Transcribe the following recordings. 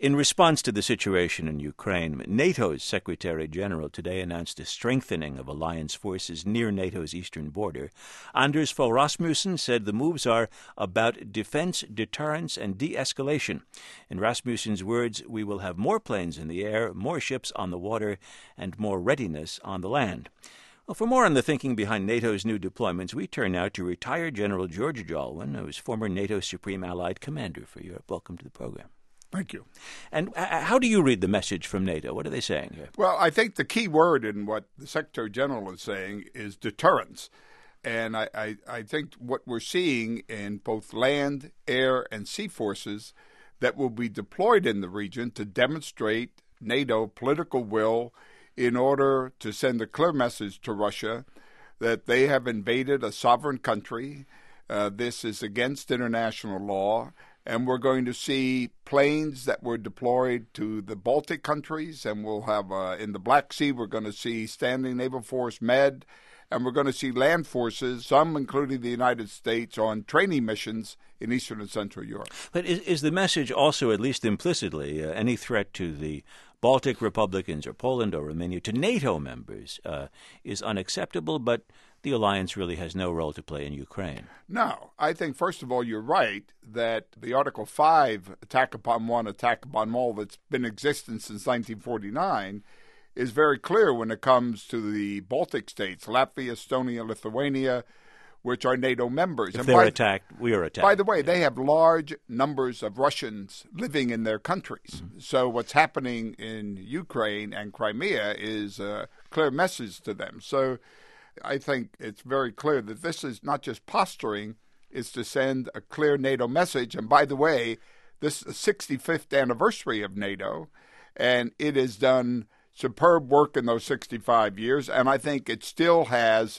In response to the situation in Ukraine, NATO's Secretary General today announced a strengthening of alliance forces near NATO's eastern border. Anders Fogh Rasmussen said the moves are about defense, deterrence, and de-escalation. In Rasmussen's words, we will have more planes in the air, more ships on the water, and more readiness on the land. Well, for more on the thinking behind NATO's new deployments, we turn now to retired General George Jolwin, who is former NATO Supreme Allied Commander for Europe. Welcome to the program. Thank you. And how do you read the message from NATO? What are they saying here? Well, I think the key word in what the Secretary General is saying is deterrence. And I think what we're seeing in both land, air, and sea forces that will be deployed in the region to demonstrate NATO political will in order to send a clear message to Russia that they have invaded a sovereign country. This is against international law. And we're going to see planes that were deployed to the Baltic countries, and we'll have in the Black Sea, we're going to see Standing Naval Force Med, and we're going to see land forces, some including the United States, on training missions in Eastern and Central Europe. But is the message also, at least implicitly, any threat to the Baltic republicans or Poland or Romania, to NATO members, is unacceptable, but the alliance really has no role to play in Ukraine? No. I think, first of all, you're right that the Article 5, attack upon one, attack upon all, that's been in existence since 1949, is very clear when it comes to the Baltic states, Latvia, Estonia, Lithuania, which are NATO members. If they're attacked, we are attacked. By the way, they have large numbers of Russians living in their countries. Mm-hmm. So what's happening in Ukraine and Crimea is a clear message to them. So I think it's very clear that this is not just posturing, it's to send a clear NATO message. And by the way, this is the 65th anniversary of NATO, and it has done superb work in those 65 years, and I think it still has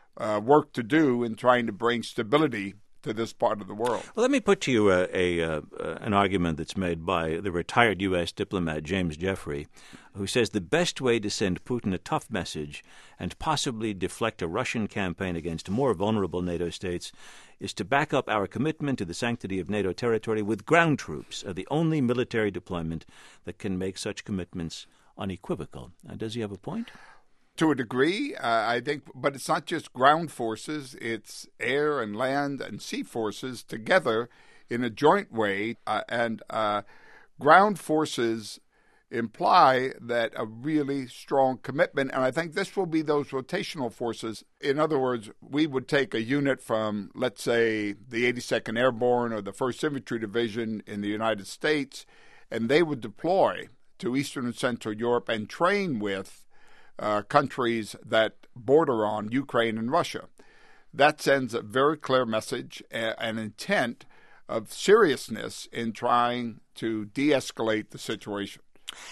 work to do in trying to bring stability to this part of the world. Well, let me put to you an argument that's made by the retired U.S. diplomat James Jeffrey, who says the best way to send Putin a tough message and possibly deflect a Russian campaign against more vulnerable NATO states is to back up our commitment to the sanctity of NATO territory with ground troops, the only military deployment that can make such commitments unequivocal. Does he have a point? To a degree, I think, but it's not just ground forces, it's air and land and sea forces together in a joint way. And ground forces imply that a really strong commitment, and I think this will be those rotational forces. In other words, we would take a unit from, let's say, the 82nd Airborne or the 1st Infantry Division in the United States, and they would deploy to Eastern and Central Europe and train with countries that border on Ukraine and Russia. That sends a very clear message, an intent of seriousness in trying to de-escalate the situation.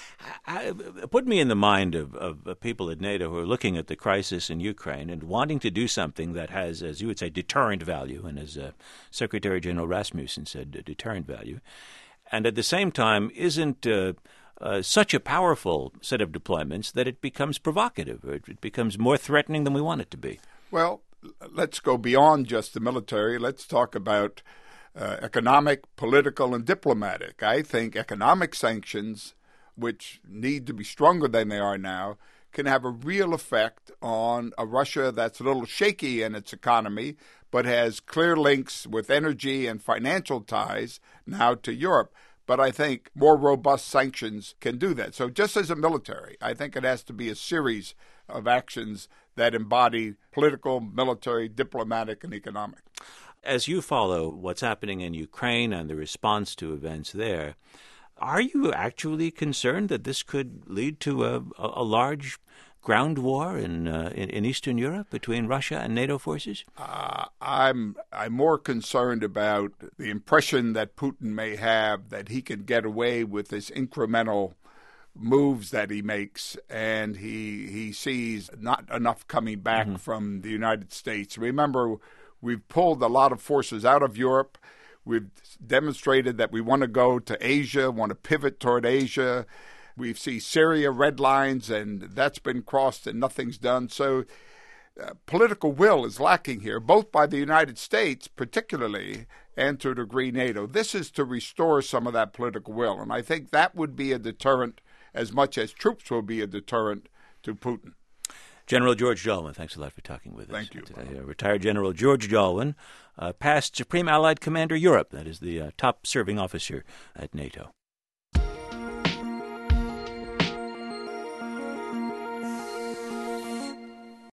Put me in the mind of people at NATO who are looking at the crisis in Ukraine and wanting to do something that has, as you would say, deterrent value, and as Secretary General Rasmussen said, deterrent value, and at the same time isn't such a powerful set of deployments that it becomes provocative, or it becomes more threatening than we want it to be. Well, let's go beyond just the military. Let's talk about economic, political, and diplomatic. I think economic sanctions, which need to be stronger than they are now, can have a real effect on a Russia that's a little shaky in its economy, but has clear links with energy and financial ties now to Europe. But I think more robust sanctions can do that. So just as a military, I think it has to be a series of actions that embody political, military, diplomatic, and economic. As you follow what's happening in Ukraine and the response to events there, are you actually concerned that this could lead to a large ground war in Eastern Europe between Russia and NATO forces? I'm more concerned about the impression that Putin may have that he can get away with this incremental moves that he makes, and he sees not enough coming back from the United States. Remember, we've pulled a lot of forces out of Europe. We've demonstrated that we want to go to Asia, want to pivot toward Asia. We see Syria red lines, and that's been crossed and nothing's done. So political will is lacking here, both by the United States particularly and to a degree NATO. This is to restore some of that political will, and I think that would be a deterrent as much as troops will be a deterrent to Putin. General George Jolwin, thanks a lot for talking with us. Thank you. Today. Retired General George Jolwin, past Supreme Allied Commander Europe, that is the top serving officer at NATO.